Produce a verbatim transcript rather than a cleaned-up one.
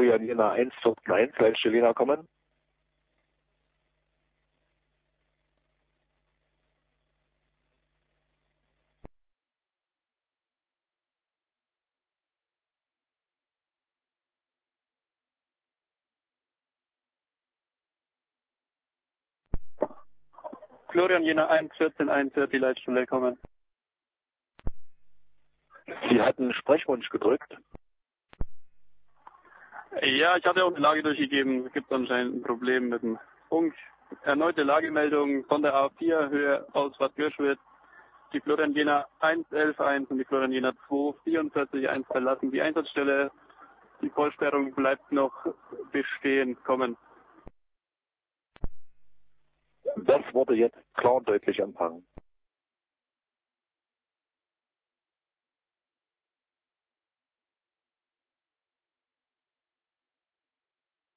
Florian Jena eins vierzehn eins, Leitstelle Jena kommen. Florian Jena eins vierzehn eins wird die Leitstelle kommen. Sie hatten Sprechwunsch gedrückt. Ja, ich hatte auch eine Lage durchgegeben. Es gibt anscheinend ein Problem mit dem Funk. Erneute Lagemeldung von der A vier, Höhe Ausfahrt Görschwitz. Die Florian Jena eins elf eins und die Florian Jena zwei vierundvierzig eins verlassen die Einsatzstelle. Die Vollsperrung bleibt noch bestehen. Kommen. Das wurde jetzt klar und deutlich empfangen.